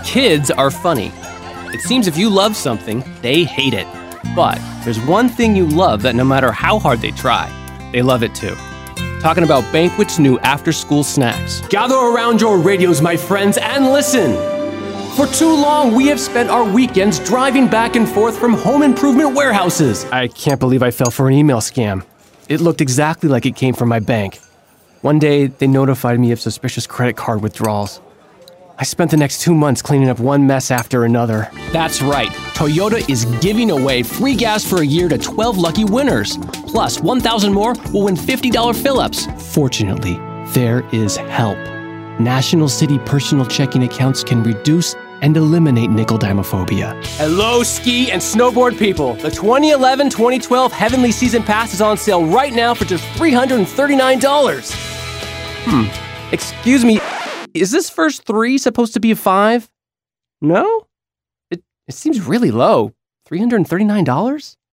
Kids are funny. It seems if you love something, they hate it. But there's one thing you love that no matter how hard they try, they love it too. Talking about Banquet's new after-school snacks. Gather around your radios, my friends, and listen! For too long, we have spent our weekends driving back and forth from home improvement warehouses. I can't believe I fell for an email scam. It looked exactly like it came from my bank. One day, they notified me of suspicious credit card withdrawals. I spent the next 2 months cleaning up one mess after another. That's right. Toyota is giving away free gas for a year to 12 lucky winners. Plus, 1,000 more will win $50 fill-ups. Fortunately, there is help. National City personal checking accounts can reduce and eliminate nickel-dimophobia. Hello, ski and snowboard people. The 2011-2012 Heavenly Season Pass is on sale right now for just $339. Excuse me. Is this first 3 supposed to be a 5? No? It seems really low. $339?